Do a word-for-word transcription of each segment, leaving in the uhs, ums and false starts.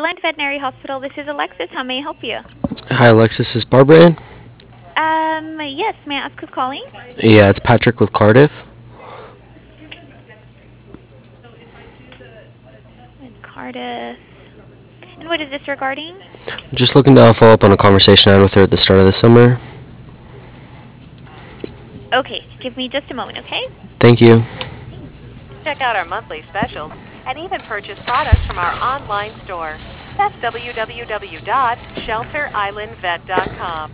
Island Veterinary Hospital. This is Alexis. How may I help you? Hi, Alexis. Is Barbara in? Um, yes. May I ask who's calling? Yeah, it's Patrick with Cardiff. With Cardiff. And what is this regarding? Just looking to follow up on a conversation I had with her at the start of the summer. Okay, give me just a moment, okay? Thank you. Check out our monthly specials and even purchase products from our online store. That's w w w dot shelter island vet dot com.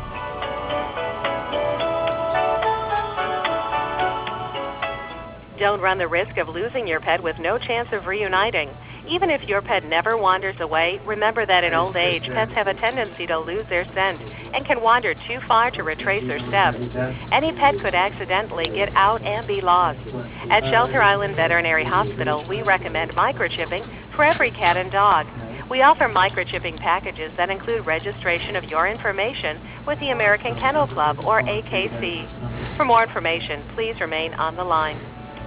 Don't run the risk of losing your pet with no chance of reuniting. Even if your pet never wanders away, remember that in old age, pets have a tendency to lose their scent and can wander too far to retrace their steps. Any pet could accidentally get out and be lost. At Shelter Island Veterinary Hospital, we recommend microchipping for every cat and dog. We offer microchipping packages that include registration of your information with the American Kennel Club or A K C. For more information, please remain on the line.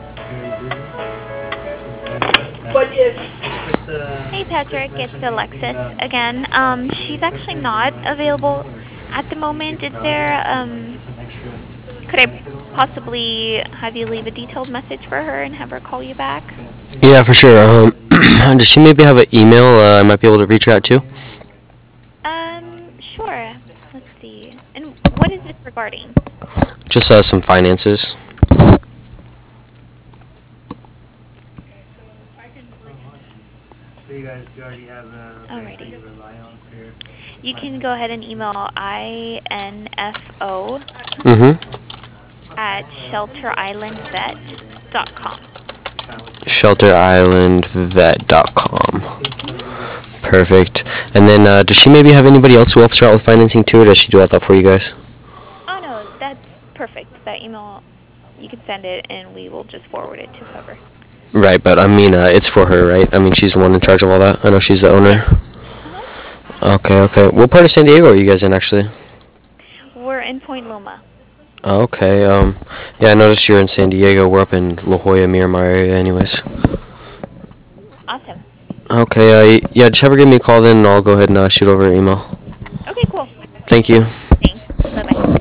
But if Hey, Patrick. It's Alexis again. Um, she's actually not available at the moment. Is there, um, could I possibly have you leave a detailed message for her and have her call you back? Yeah, for sure. Um, does she maybe have an email uh, I might be able to reach her out to? Um, sure. Let's see. And what is this regarding? Just uh, some finances. so you guys already have a bank that Alrighty. you rely on for your You can go ahead and email info Mm-hmm. at shelter island vet dot com. shelter island vet dot com. Perfect. And then, uh, does she maybe have anybody else who helps her out with financing too, or does she do all that for you guys? Oh, no, that's perfect. That email, you can send it, and we will just forward it to whoever. Right, but I mean, uh, it's for her, right? I mean, she's the one in charge of all that. I know she's the owner. Uh-huh. Okay, okay. What part of San Diego are you guys in, actually? We're in Point Loma. Oh, okay. Um, yeah, I noticed you're in San Diego. We're up in La Jolla, Miramar area, anyways. Awesome. Okay. Uh, y- yeah, just have her give me a call then, and I'll go ahead and uh, shoot over an email. Okay, cool. Thank you. Thanks. Bye-bye.